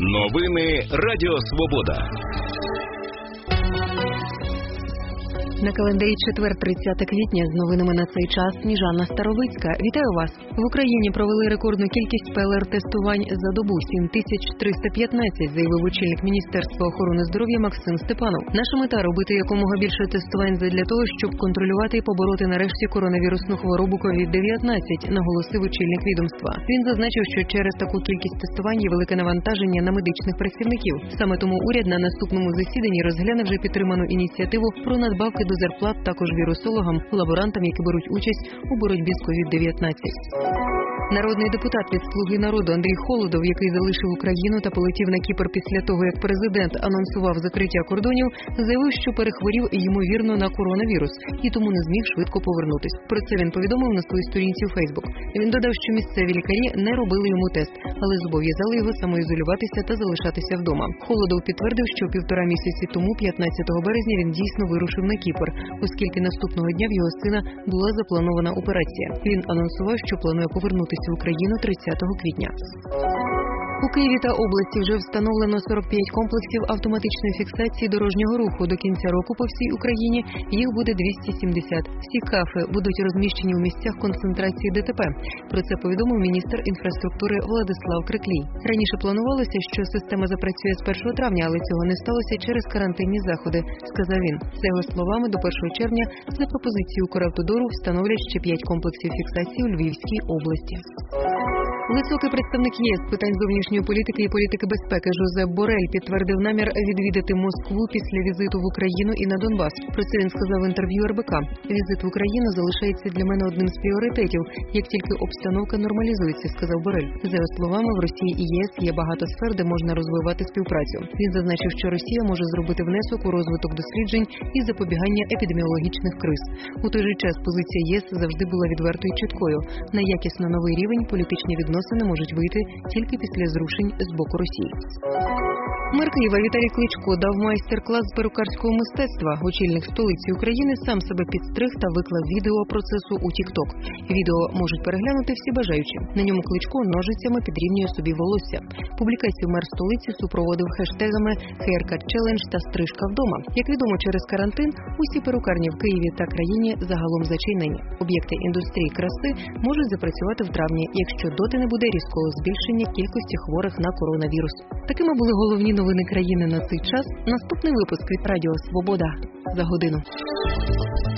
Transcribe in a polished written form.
Новини Радіо Свобода. На календарі четвер, 30 квітня, з новинами на цей час Сніжана Старовицька. Вітаю вас! В Україні провели рекордну кількість ПЛР-тестувань за добу – 7315, заявив очільник Міністерства охорони здоров'я Максим Степанов. Наша мета – робити якомога більше тестувань задля того, щоб контролювати і побороти нарешті коронавірусну хворобу COVID-19, наголосив очільник відомства. Він зазначив, що через таку кількість тестувань є велике навантаження на медичних працівників. Саме тому уряд на наступному засіданні розгляне вже підтриману ініціативу про надбавки до зарплат також вірусологам, лаборантам, які беруть участь у боротьбі з COVID-19. Народний депутат від «Слуги народу» Андрій Холодов, який залишив Україну та полетів на Кіпр після того, як президент анонсував закриття кордонів, заявив, що перехворів, ймовірно, на коронавірус і тому не зміг швидко повернутись. Про це він повідомив на своїй сторінці у Фейсбук. Він додав, що місцеві лікарі не робили йому тест, але зобов'язали його самоізолюватися та залишатися вдома. Холодов підтвердив, що 1,5 місяці тому, 15 березня, він дійсно вирушив на Кіпр, оскільки наступного дня в його сина була запланована операція. Він анонсував, що планує повернутися в Україну 30 квітня. У Києві та області вже встановлено 45 комплексів автоматичної фіксації дорожнього руху. До кінця року по всій Україні їх буде 270. Всі КАФи будуть розміщені у місцях концентрації ДТП. Про це повідомив міністр інфраструктури Владислав Криклій. Раніше планувалося, що система запрацює з 1 травня, але цього не сталося через карантинні заходи, сказав він. За його словами, до 1 червня за пропозицією Укравтодору встановлять ще 5 комплексів фіксації у Львівській області. Високий представник ЄС з питань зовнішньої політики і політики безпеки Жозеп Борель підтвердив намір відвідати Москву після візиту в Україну і на Донбас. Про це він сказав в інтерв'ю РБК. Візит в Україну залишається для мене одним з пріоритетів, як тільки обстановка нормалізується, сказав Борель. За його словами, в Росії і ЄС є багато сфер, де можна розвивати співпрацю. Він зазначив, що Росія може зробити внесок у розвиток досліджень і запобігання епідеміологічних криз. У той же час позиція ЄС завжди була відвертою і чіткою. На якісно новий рівень політичні відносини можуть вийти тільки після зрушень з боку Росії. Мер Києва Віталій Кличко дав майстер-клас з перукарського мистецтва. Очільник столиці України сам себе підстриг та виклав відео процесу у TikTok. Відео можуть переглянути всі бажаючі. На ньому Кличко ножицями підрівнює собі волосся. Публікацію мер столиці супроводив хештегами «Haircut Challenge» та «Стрижка вдома». Як відомо, через карантин усі перукарні в Києві та країні загалом зачинені. Об'єкти індустрії краси можуть запрацювати в травні, якщо доти не буде різкого збільшення кількості хворих на коронавірус. Такими були головні новини країни на цей час. Наступний випуск від Радіо Свобода за годину.